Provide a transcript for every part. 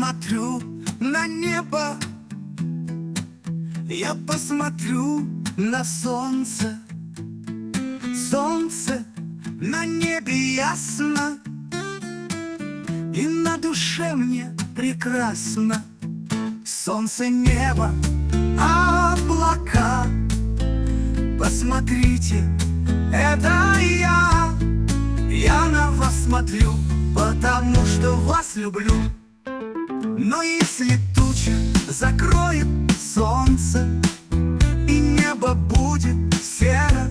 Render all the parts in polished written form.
посмотрю на небо, я посмотрю на солнце. Солнце на небе ясно, и на душе мне прекрасно. Солнце, небо, облака. Посмотрите, это я. Я на вас смотрю, потому что вас люблю. Но если туча закроет солнце, и небо будет серо,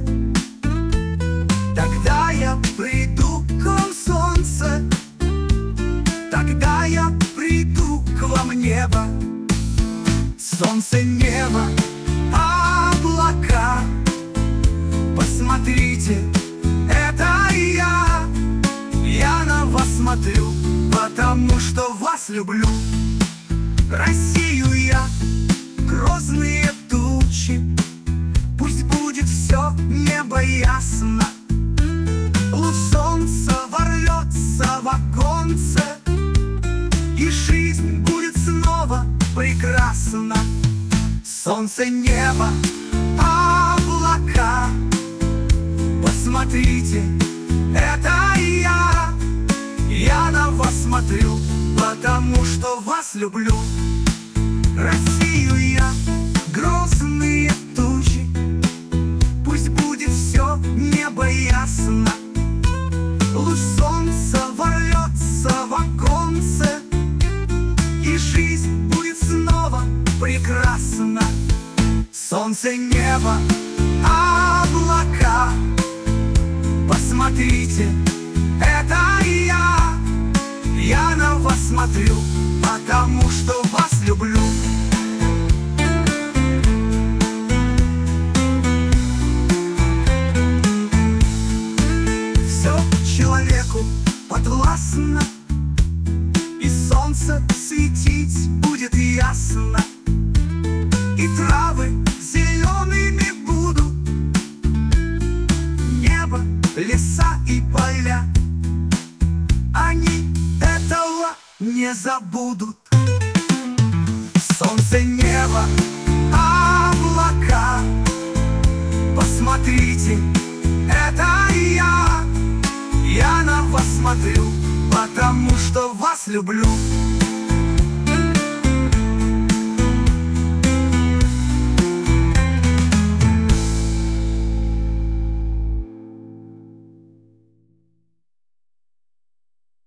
тогда я приду к вам, солнце. Тогда я приду к вам, небо. Солнце, небо, облака. Посмотрите, это я. Я на вас смотрю, потому что вас люблю. Россию я, грозные тучи, пусть будет все небо ясно. Луч солнца ворвется в оконце, и жизнь будет снова прекрасна. Солнце, небо, облака. Посмотрите, это я. Я на вас смотрю, потому что вас люблю. Россию я, грозные тучи, пусть будет все небо ясно. Луч солнца ворвется в оконце, и жизнь будет снова прекрасна. Солнце, небо, облака. Посмотрите, это я. Я на вас смотрю, потому что вас люблю. Все человеку подвластно, и солнце светить будет ясно, и травы зелеными будут, небо, леса и поля, они этого не забудут. Солнце, небо, облака. Посмотрите, это я. Я на вас смотрю, потому что вас люблю.